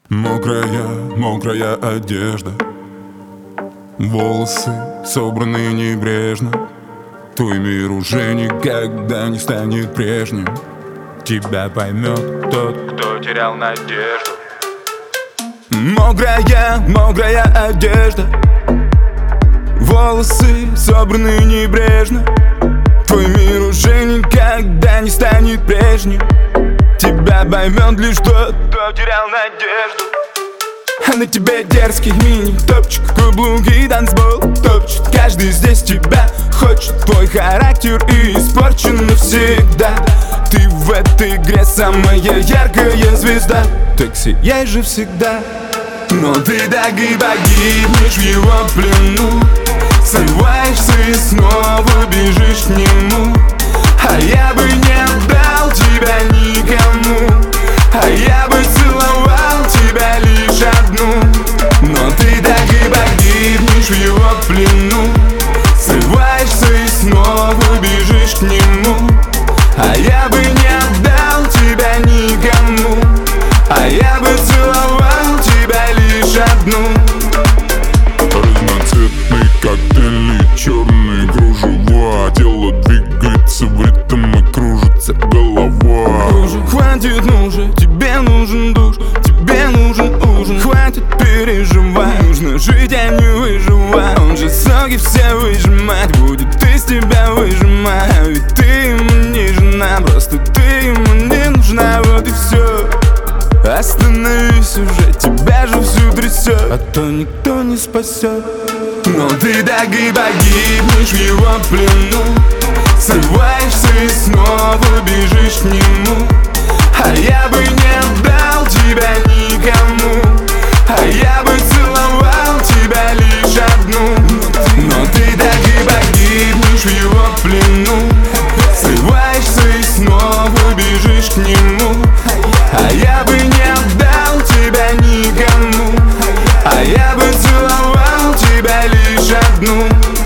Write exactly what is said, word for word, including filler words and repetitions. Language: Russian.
Мокрая, мокрая одежда, волосы собраны небрежно. Твой мир уже никогда не станет прежним. Тебя поймет тот, кто терял надежду. Мокрая, мокрая одежда, волосы собраны небрежно. Твой мир уже никогда не станет прежним. Тебя поймет лишь тот, кто терял надежду. А на тебе дерзкий мини-топчик, каблуки, танцпол топчет. Каждый здесь тебя хочет, твой характер испорчен навсегда. Ты в этой игре самая яркая звезда, так сияй же всегда. Но ты так и погибнешь в его плену. Срываешься и снова бежишь к нему. А я бы не отдал тебя никому, а я бы целовал тебя лишь одну. Но ты так и погибнешь в его плену. Срываешься и снова бежишь к нему. А я бы не отдал тебя никому, а я бы целовал тебя лишь одну. Разноцветный коктейль и черные кружева. Тело двигается в ритм и кружится голова. Уже хватит, ну же, тебе нужен душ, тебе нужен ужин. Хватит переживать, нужно жить, а не выживать. Он же соки все выжимать будет, из тебя выжимать. А ведь ты ему не жена, просто ты ему не нужна, вот и все. Остановись уже, тебя же всю трясет, а то никто не спасет. Но ты так и погибнешь в его плену. Срываешься и снова бежишь к нему. А я бы не отдал тебя никому, а я бы целовал тебя лишь одну. Но ты так и погибнешь в его плену. Срываешься и снова бежишь к нему. А я бы не отдал тебя никому, а я бы целовал тебя лишь одну.